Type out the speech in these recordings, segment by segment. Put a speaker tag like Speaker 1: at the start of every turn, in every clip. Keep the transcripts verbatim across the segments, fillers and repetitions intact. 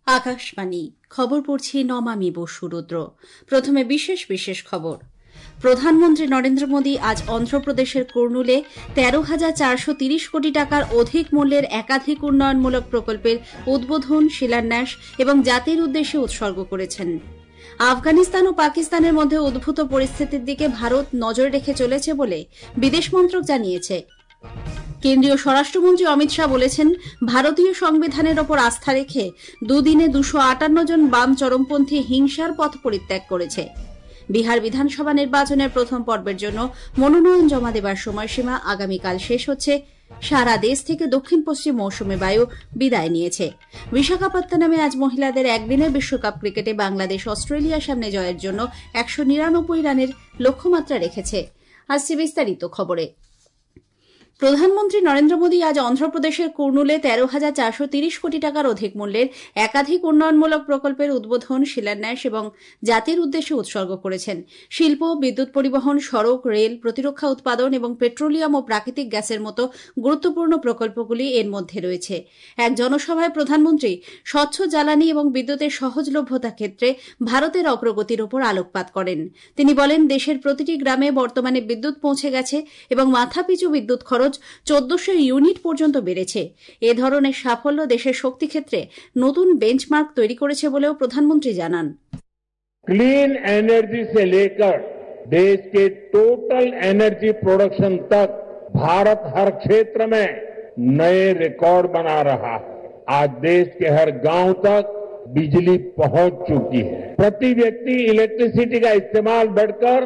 Speaker 1: আকাশবাণী খবর পড়ছি নমামি বসুরুদ্র। প্রথমে বিশেষ বিশেষ খবর। প্রধানমন্ত্রী নরেন্দ্র মোদী আজ অন্ধ্রপ্রদেশের কুর্নুলে তেরো হাজার চারশো তিরিশ কোটি টাকার অধিক মূল্যের একাধিক উন্নয়নমূলক প্রকল্পের উদ্বোধন, শিলান্যাস এবং জাতির উদ্দেশ্যে উৎসর্গ করেছেন। আফগানিস্তান ও পাকিস্তানের মধ্যে উদ্ভূত পরিস্থিতির দিকে ভারত নজর রেখে চলেছে বলে বিদেশ মন্ত্রক জানিয়েছে। কেন্দ্রীয় স্বরাষ্ট্রমন্ত্রী অমিত শাহ বলেছেন, ভারতীয় সংবিধানের ওপর আস্থা রেখে দুদিনে দুশো আটান্ন জন বাম চরমপন্থী হিংসার পথ পরিত্যাগ করেছে। বিহার বিধানসভা নির্বাচনের প্রথম পর্বের জন্য মনোনয়ন জমা দেবার সময়সীমা আগামীকাল শেষ হচ্ছে। সারা দেশ থেকে দক্ষিণ পশ্চিম মৌসুমী বায়ু বিদায় নিয়েছে। বিশাখাপত্তনমে আজ মহিলাদের একদিনের বিশ্বকাপ ক্রিকেটে বাংলাদেশ অস্ট্রেলিয়ার সামনে জয়ের জন্য একশো নিরানব্বই রানের লক্ষ্যমাত্রা রেখেছে। আসছে বিস্তারিত খবরে। প্রধানমন্ত্রী নরেন্দ্র মোদী আজ অন্ধ্রপ্রদেশের কুর্নুলে তেরো হাজার চারশো তিরিশ কোটি টাকার অধিক মূল্যের একাধিক উন্নয়নমূলক প্রকল্পের উদ্বোধন, শিলান্যাস এবং জাতির উদ্দেশ্যে উৎসর্গ করেছেন। শিল্প, বিদ্যুৎ পরিবহন, সড়ক, রেল, প্রতিরক্ষা উৎপাদন এবং পেট্রোলিয়াম ও প্রাকৃতিক গ্যাসের মতো গুরুত্বপূর্ণ প্রকল্পগুলি এর মধ্যে রয়েছে। এক জনসভায় প্রধানমন্ত্রী স্বচ্ছ জ্বালানি এবং বিদ্যুতের সহজলভ্যতা ক্ষেত্রে ভারতের অগ্রগতির উপর আলোকপাত করেন। তিনি বলেন, দেশের প্রতিটি গ্রামে বর্তমানে বিদ্যুৎ পৌঁছে গেছে এবং মাথাপিছু বিদ্যুৎ খরচ চোদ্দশো ইউনিট পর্যন্ত বেড়েছে। এ ধরনের সাফল্য দেশের শক্তি ক্ষেত্রে নতুন বেঞ্চমার্ক তৈরি করেছে বলেও প্রধানমন্ত্রী জানান।
Speaker 2: क्लीन एनर्जी से लेकर देश के टोटल एनर्जी प्रोडक्शन तक भारत हर क्षेत्र में नए रिकॉर्ड बना रहा है। आज देश के हर गांव तक बिजली पहुंच चुकी है। प्रति व्यक्ति इलेक्ट्रिसिटी का इस्तेमाल बढ़कर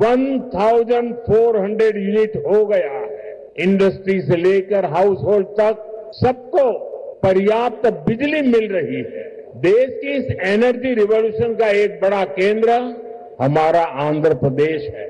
Speaker 2: चौदह सौ यूनिट हो गया है। इंडस्ट्री से लेकर हाउस होल्ड तक सबको पर्याप्त बिजली मिल रही है। देश की इस एनर्जी रिवॉल्यूशन का एक बड़ा केंद्र हमारा आंध्र प्रदेश है।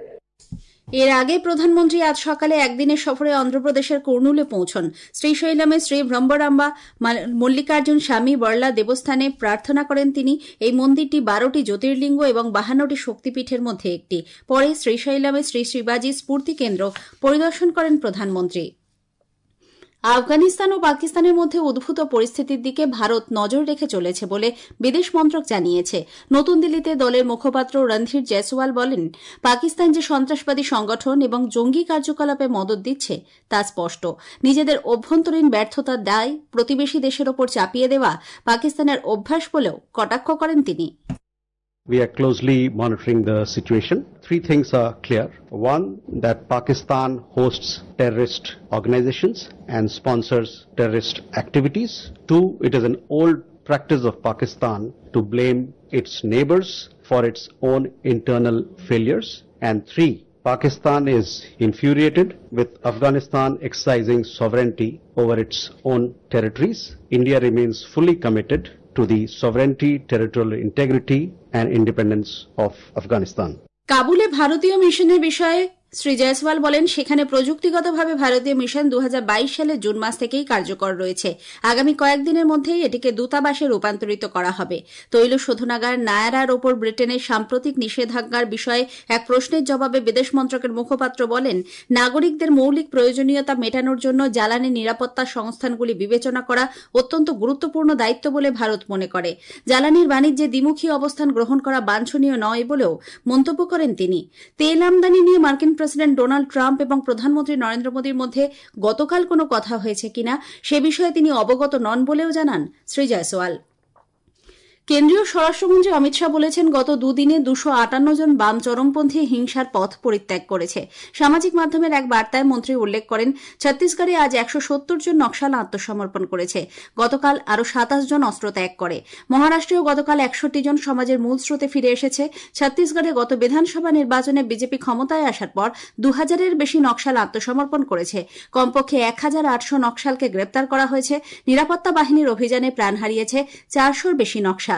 Speaker 1: এর আগে প্রধানমন্ত্রী আজ সকালে একদিনের সফরে অন্ধ্রপ্রদেশের কুর্নুলে পৌঁছন। শ্রীশৈলমে শ্রী ব্রহ্মরাম্বা মল্লিকার্জুন স্বামী বর্লা দেবস্থানে প্রার্থনা করেন তিনি। এই মন্দিরটি বারোটি জ্যোতির্লিঙ্গ এবং বাহান্নটি শক্তিপীঠের মধ্যে একটি। পরে শ্রীশৈলমে শ্রী শিবাজি স্ফূর্তি কেন্দ্র পরিদর্শন করেন প্রধানমন্ত্রী। আফগানিস্তান ও পাকিস্তানের মধ্যে উদ্ভূত পরিস্থিতির দিকে ভারত নজর রেখে চলেছে বলে বিদেশ মন্ত্রক জানিয়েছে। নতুন দিল্লিতে দলের মুখপাত্র রণধীর জয়সওয়াল বলেন, পাকিস্তান যে সন্ত্রাসবাদী সংগঠন এবং জঙ্গি কার্যকলাপে মদত দিচ্ছে তা স্পষ্ট। নিজেদের অভ্যন্তরীণ ব্যর্থতার দায় প্রতিবেশী দেশের ওপর চাপিয়ে দেওয়া পাকিস্তানের অভ্যাস বলেও কটাক্ষ করেন তিনি।
Speaker 3: We are closely monitoring the situation. Three things are clear. One, that Pakistan hosts terrorist organizations and sponsors terrorist activities. Two, it is an old practice of Pakistan to blame its neighbors for its own internal failures. And three, Pakistan is infuriated with Afghanistan exercising sovereignty over its own territories. India remains fully committed to the sovereignty, territorial integrity and independence of Afghanistan.
Speaker 1: কাবুলে ভারতীয় মিশনের বিষয়ে শ্রী জয়সওয়াল বলেন, সেখানে প্রযুক্তিগতভাবে ভারতীয় mission দু হাজার বাইশ সালের জুন মাস থেকেই কার্যকর রয়েছে। আগামী কয়েকদিনের মধ্যেই এটিকে দূতাবাসে রূপান্তরিত করা হবে। তৈল শোধনাগার নায়ারার ওপর ব্রিটেনের সাম্প্রতিক নিষেধাজ্ঞার বিষয়ে এক প্রশ্নের জবাবে বিদেশ মন্ত্রকের মুখপাত্র বলেন, নাগরিকদের মৌলিক প্রয়োজনীয়তা মেটানোর জন্য জ্বালানি নিরাপত্তা সংস্থানগুলি বিবেচনা করা অত্যন্ত গুরুত্বপূর্ণ দায়িত্ব বলে ভারত মনে করে। জ্বালানির বাণিজ্যে দ্বিমুখী অবস্থান গ্রহণ করা বাঞ্ছনীয় নয় বলেও মন্তব্য করেন তিনি। তেল আমদানি নিয়ে মার্কিন প্রেসিডেন্ট ডোনাল্ড ট্রাম্প এবং প্রধানমন্ত্রী নরেন্দ্র মোদীর মধ্যে গতকাল কোনো কথা হয়েছে কিনা সে বিষয়ে তিনি অবগত নন বলেও জানান শ্রী জয়সওয়াল। কেন্দ্রীয় স্বরাষ্ট্রমন্ত্রী অমিত শাহ বলেছেন, গত দুদিনে দুশো আটান্ন জন বাম চরমপন্থী হিংসার পথ পরিত্যাগ করেছে। সামাজিক মাধ্যমের এক বার্তায় মন্ত্রী উল্লেখ করেন, ছত্তিশগড়ে আজ একশো সত্তর জন নকশাল আত্মসমর্পণ করেছে। গতকাল আরও সাতাশ জন অস্ত্র ত্যাগ করে। মহারাষ্ট্রেও গতকাল একষট্টি জন সমাজের মূল স্রোতে ফিরে এসেছে। ছত্তিশগড়ে গত বিধানসভা নির্বাচনে বিজেপি ক্ষমতায় আসার পর দু হাজারের বেশি নকশাল আত্মসমর্পণ করেছে। কমপক্ষে এক হাজার আটশো নকশালকে গ্রেপ্তার করা হয়েছে। নিরাপত্তা বাহিনীর অভিযানে প্রাণ হারিয়েছে চারশোর বেশি নকশাল।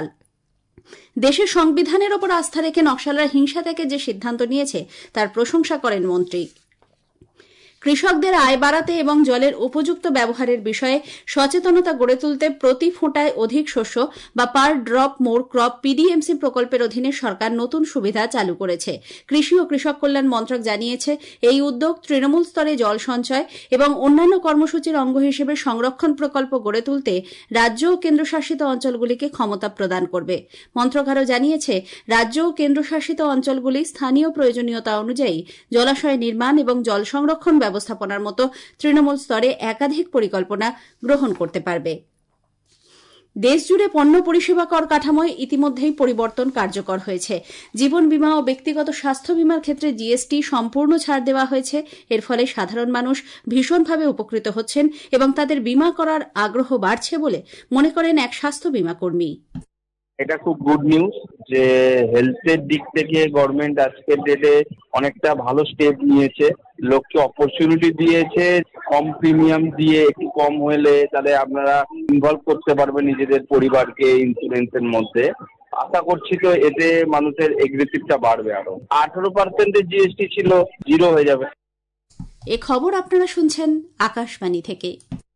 Speaker 1: দেশের সংবিধানের ওপর আস্থা রেখে নকশালরা হিংসা থেকে যে সিদ্ধান্ত নিয়েছে তার প্রশংসা করেন মন্ত্রী। কৃষকদের আয় বাড়াতে এবং জলের উপযুক্ত ব্যবহারের বিষয়ে সচেতনতা গড়ে তুলতে প্রতি ফোঁটায় অধিক শস্য বা পার ড্রপ মোর ক্রপ পিডিএমসি প্রকল্পের অধীনে সরকার নতুন সুবিধা চালু করেছে। কৃষি ও কৃষক কল্যাণ মন্ত্রক জানিয়েছে, এই উদ্যোগ তৃণমূল স্তরে জল সঞ্চয় এবং অন্যান্য কর্মসূচির অঙ্গ হিসেবে সংরক্ষণ প্রকল্প গড়ে তুলতে রাজ্য ও কেন্দ্রশাসিত অঞ্চলগুলিকে ক্ষমতা প্রদান করবে। মন্ত্রক আরও জানিয়েছে, রাজ্য ও কেন্দ্রশাসিত অঞ্চলগুলি স্থানীয় প্রয়োজনীয়তা অনুযায়ী জলাশয় নির্মাণ এবং জল সংরক্ষণ ব্যবস্থাপনার মতো তৃণমূল স্তরে একাধিক পরিকল্পনা গ্রহণ করতে পারবে। দেশজুড়ে পণ্য পরিষেবা কর কাঠামোয় ইতিমধ্যেই পরিবর্তন কার্যকর হয়েছে। জীবন বীমা ও ব্যক্তিগত স্বাস্থ্য বীমার ক্ষেত্রে জিএসটি সম্পূর্ণ ছাড় দেওয়া হয়েছে। এর ফলে সাধারণ মানুষ ভীষণভাবে উপকৃত হচ্ছেন এবং তাদের বীমা করার আগ্রহ বাড়ছে বলে মনে করেন এক স্বাস্থ্য বীমা কর্মী।
Speaker 4: এটা খুব গুড নিউজ যে হেলথের দিক থেকে গভর্নমেন্ট আজকের ডেটে অনেকটা ভালো স্টেপ নিয়েছে, লোককে অপরচুনিটি দিয়েছে, কম প্রিমিয়াম দিয়ে একটু কম হলে তাহলে আপনারা ইনভলভ করতে পারবেন নিজেদের পরিবারকে ইন্স্যুরেন্সের মধ্যে। আশা করছি তো এতে মানুষের এগ্রেসিভটা বাড়বে, আরো আঠারো পার্সেন্টের জিএসটি ছিল জিরো হয়ে যাবে।
Speaker 1: এ খবর আপনারা শুনছেন আকাশবাণী থেকে।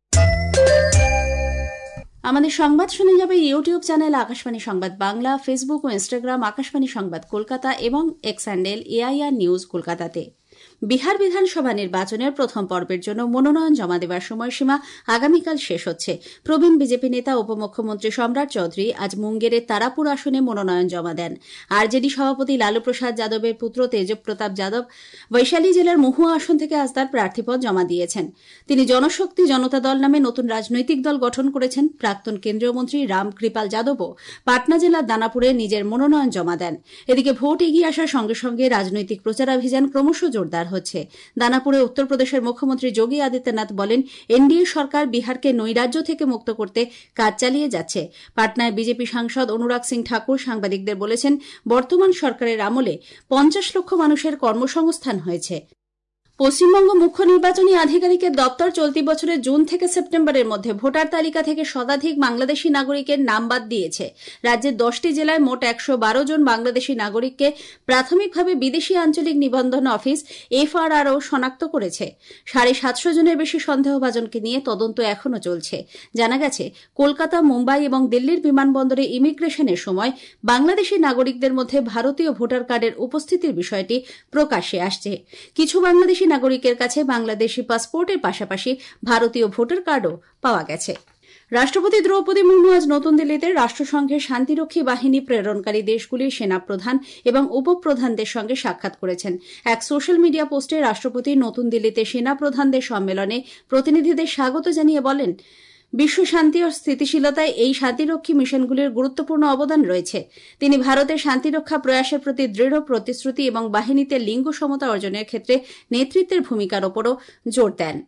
Speaker 1: আমাদের সংবাদ শুনে যাবে ইউটিউব চ্যানেল আকাশবাণী সংবাদ বাংলা, ফেসবুক ও ইনস্টাগ্রাম আকাশবাণী সংবাদ কলকাতা এবং এক্স হ্যান্ডেল এআইআর নিউজ কলকাতাতে। বিহার বিধানসভা নির্বাচনের প্রথম পর্বের জন্য মনোনয়ন জমা দেওয়ার সময়সীমা আগামীকাল শেষ হচ্ছে। প্রবীণ বিজেপি নেতা উপমুখ্যমন্ত্রী সম্রাট চৌধুরী আজ মুঙ্গেরের তারাপুর আসনে মনোনয়ন জমা দেন। আরজেডি সভাপতি লালু প্রসাদ যাদবের পুত্র তেজপ্রতাপ যাদব বৈশালী জেলার মহুয়া আসন থেকে আজ তার প্রার্থীপদ জমা দিয়েছেন। তিনি জনশক্তি জনতা দল নামে নতুন রাজনৈতিক দল গঠন করেছেন। প্রাক্তন কেন্দ্রীয় মন্ত্রী রাম কৃপাল যাদবও পাটনা জেলার দানাপুরে নিজের মনোনয়ন জমা দেন। এদিকে ভোট এগিয়ে আসার সঙ্গে সঙ্গে রাজনৈতিক প্রচারাভিযান ক্রমশ জোরদার হচ্ছে। দানাপুরে উত্তরপ্রদেশের মুখ্যমন্ত্রী যোগী আদিত্যনাথ বলেন, এনডিএ সরকার বিহারকে নৈরাজ্য থেকে মুক্ত করতে কাজ চালিয়ে যাচ্ছে। পাটনায় বিজেপি সাংসদ অনুরাগ সিং ঠাকুর সাংবাদিকদের বলেছেন, বর্তমান সরকারের আমলে পঞ্চাশ লক্ষ মানুষের কর্মসংস্থান হয়েছে। পশ্চিমবঙ্গ মুখ্য নির্বাচনী আধিকারিকের দপ্তর চলতি বছরের জুন থেকে সেপ্টেম্বরের মধ্যে ভোটার তালিকা থেকে শতাধিক বাংলাদেশী নাগরিকের নাম বাদ দিয়েছে। রাজ্যের দশটি জেলায় মোট একশো বারো জন বাংলাদেশী নাগরিককে প্রাথমিকভাবে বিদেশি আঞ্চলিক নিবন্ধন অফিস এফআরআরও শনাক্ত করেছে। সাড়ে সাতশো জনের বেশি সন্দেহভাজনকে নিয়ে তদন্ত এখনও চলছে। জানা গেছে, কলকাতা, মুম্বাই এবং দিল্লির বিমানবন্দরে ইমিগ্রেশনের সময় বাংলাদেশী নাগরিকদের মধ্যে ভারতীয় ভোটার কার্ডের উপস্থিতির বিষয়টি প্রকাশ্যে আসছে। কিছু বাংলাদেশী নাগরিকের কাছে বাংলাদেশি পাসপোর্টের পাশাপাশি ভারতীয় ভোটার কার্ডও পাওয়া গেছে। রাষ্ট্রপতি দ্রৌপদী মুর্মু আজ নতুন দিল্লিতে রাষ্ট্রসংঘের শান্তিরক্ষী বাহিনী প্রেরণকারী দেশগুলির সেনাপ্রধান এবং উপপ্রধানদের সঙ্গে সাক্ষাৎ করেছেন। এক সোশ্যাল মিডিয়া পোস্টে রাষ্ট্রপতি নতুন দিল্লিতে সেনাপ্রধানদের সম্মেলনে প্রতিনিধিদের স্বাগত জানিয়ে বলেন, বিশ্ব শান্তি ও স্থিতিশীলতায় এই শান্তিরক্ষী মিশনগুলির গুরুত্বপূর্ণ অবদান রয়েছে। তিনি ভারতের শান্তিরক্ষা প্রয়াসের প্রতি দৃঢ় প্রতিশ্রুতি এবং বাহিনীতে লিঙ্গ সমতা অর্জনের ক্ষেত্রে নেতৃত্বের ভূমিকার ওপরও জোর দেন।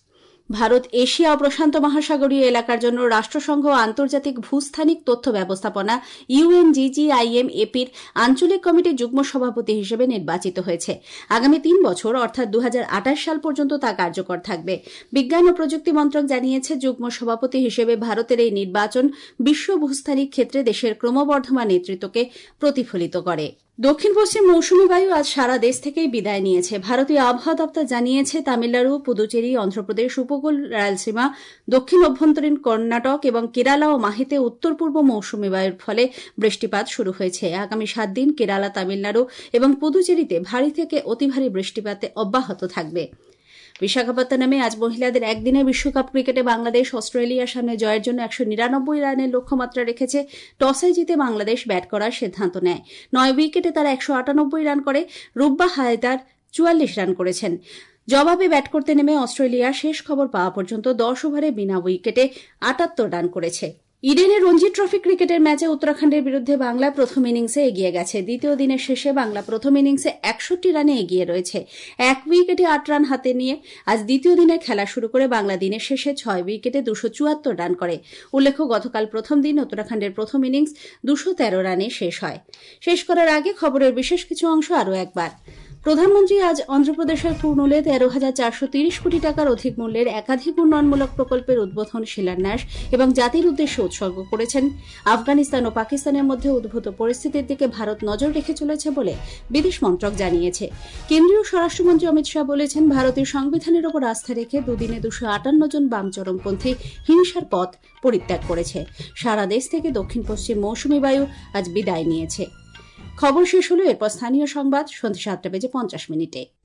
Speaker 1: ভারত এশিয়া ও প্রশান্ত মহাসাগরীয় এলাকার জন্য রাষ্ট্রসংঘ ও আন্তর্জাতিক ভূস্থানিক তথ্য ব্যবস্থাপনা ইউএনজিজিআইএম এপির আঞ্চলিক কমিটির যুগ্ম সভাপতি হিসেবে নির্বাচিত হয়েছে। আগামী তিন বছর অর্থাৎ দু হাজার আঠাশ সাল পর্যন্ত তা কার্যকর থাকবে। বিজ্ঞান ও প্রযুক্তি মন্ত্রক জানিয়েছে, যুগ্ম সভাপতি হিসেবে ভারতের এই নির্বাচন বিশ্ব ভূস্থানিক ক্ষেত্রে দেশের ক্রমবর্ধমান নেতৃত্বকে প্রতিফলিত করে। দক্ষিণ পশ্চিম মৌসুমী বায়ু আজ সারা দেশ থেকেই বিদায় নিয়েছে। ভারতীয় আবহাওয়া দপ্তর জানিয়েছে, তামিলনাড়ু, পুদুচেরি, অন্ধ্রপ্রদেশ, উপকূল, রায়লসীমা, দক্ষিণ অভ্যন্তরীণ কর্ণাটক এবং কেরালা ও মাহেতে উত্তর পূর্ব মৌসুমী বায়ুর ফলে বৃষ্টিপাত শুরু হয়েছে। আগামী সাত দিন কেরালা, তামিলনাড়ু এবং পুদুচেরিতে ভারী থেকে অতি ভারী বৃষ্টিপাতে অব্যাহত থাকবে। বিশাখাপত্তনমে আজ মহিলাদের একদিনের বিশ্বকাপ ক্রিকেটে বাংলাদেশ অস্ট্রেলিয়ার সামনে জয়ের জন্য একশো নিরানব্বই রানের লক্ষ্যমাত্রা রেখেছে। টসে জিতে বাংলাদেশ ব্যাট করার সিদ্ধান্ত নেয়। নয় উইকেটে তারা একশো আটানব্বই রান করে। রুব্বা হায়দার চুয়াল্লিশ রান করেছেন। জবাবে ব্যাট করতে নেমে অস্ট্রেলিয়া শেষ খবর পাওয়া পর্যন্ত দশ ওভারে বিনা উইকেটে আটাত্তর রান করেছে। ইডেনে রঞ্জি ট্রফি ক্রিকেটের ম্যাচে উত্তরাখণ্ডের বিরুদ্ধে বাংলা প্রথম ইনিংসে এগিয়ে গেছে। দ্বিতীয় দিনের শেষে বাংলা প্রথম ইনিংসে একষট্টি রানে এগিয়ে রয়েছে। এক উইকেটে আট রান হাতে নিয়ে আজ দ্বিতীয় দিনের খেলা শুরু করে বাংলা দিনের শেষে ছয় উইকেটে দুশো চুয়াত্তর রান করে। উল্লেখ্য, গতকাল প্রথম দিন উত্তরাখণ্ডের প্রথম ইনিংস দুশো তেরো রানে শেষ হয়। শেষ করার আগে খবরের বিশেষ কিছু অংশ আরও একবার। প্রধানমন্ত্রী আজ অন্ধ্রপ্রদেশের কুর্নুলে তেরো হাজার চারশো তিরিশ কোটি টাকার অধিক মূল্যের একাধিক উন্নয়নমূলক প্রকল্পের উদ্বোধন, শিলান্যাস এবং জাতির উদ্দেশ্যে উৎসর্গ করেছেন। আফগানিস্তান ও পাকিস্তানের মধ্যে উদ্ভূত পরিস্থিতির দিকে ভারত নজর রেখে চলেছে বলে বিদেশ মন্ত্রক জানিয়েছে। কেন্দ্রীয় স্বরাষ্ট্রমন্ত্রী অমিত শাহ বলেছেন, ভারতের সংবিধানের ওপর আস্থা রেখে দুদিনে দুশো আটান্ন জন বাম চরমপন্থী হিংসার পথ পরিত্যাগ করেছে। সারা দেশ থেকে দক্ষিণ পশ্চিম মৌসুমী বায়ু আজ বিদায় নিয়েছে। খবর শেষ হলো, এরপর স্থানীয় সংবাদ সন্ধ্যা সাতটা বেজে পঞ্চাশ মিনিটে।